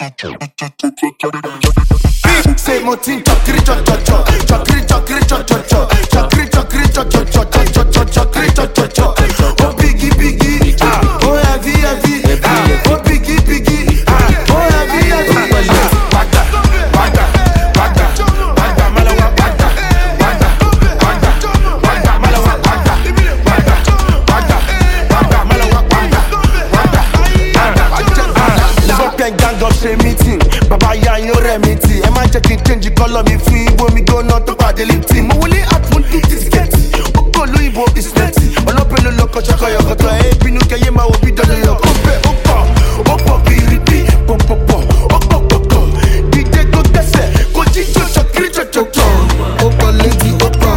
Say motin chokri chok chok chok, chokri chokri chok chok chok, chokri chokri chok chok chok, chokri chok chok chok. Oh biggie biggie, oh heavy heavy, oh biggie biggie, oh heavy heavy. Wagda, wagda, wagda, wagda, malawa wagda, wagda, wagda, wagda, malawa wagda, wagda, wagda, wagda, malawa wagda, wagda, wagda. Fuck and gang up say meeting, baba ya yo remedy. Change the color me free, when me go not to party lifting. Mo wole at one do this get. Oko Louisbo is netty. Olope lo loko chako yo koto. Hey, binu keye ma obi dodo yo kope. Opo biribi, popo. Opo. DJ go tese, go jijo chokri chocho. Opo lady, opo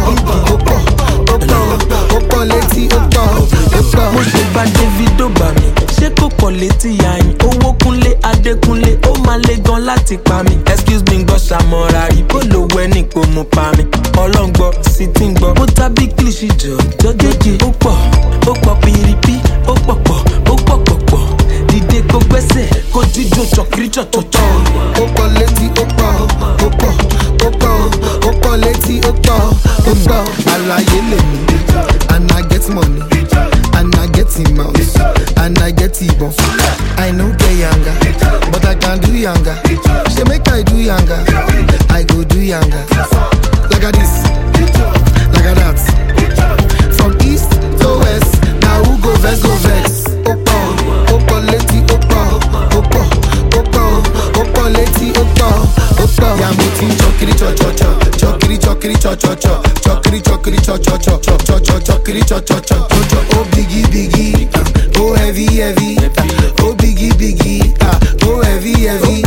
lady, opo. Mo ṣe gba Davido bá mi, ṣé kò pọ̀ létí yayin? Owó kúnlé Adékúnlé, ó máa le gan láti pa mi. Excuse me gbọ́ ṣàmọ́ra rí, bó lo wẹ́ ní kò mú pa mi. Ọlọ́ngbọ́ sì ti ń gbọ́, mo ta bí kílìṣì jọ̀gẹ́jẹ́. Ó pọ̀ pìrìpì, ó pọ̀. Dìde kó gbẹ́sẹ̀, kó jíjó chọ̀kiri chọ̀chọ̀chọ̀. Ó pọ̀ létí, ó pọ̀ létí, ó pọ̀. Àlàyé lè mú, and I get money, and I get him mouse, and I get ibon. I no get younger, but I can do younger. She make I do younger, I go do younger. Like a this, like a that. From east to west, now who go vex, go vex. Opo leti, opo leti, opo. Ya mutin chokiri cho. Oh biggie, oh heavy, oh biggie, oh heavy.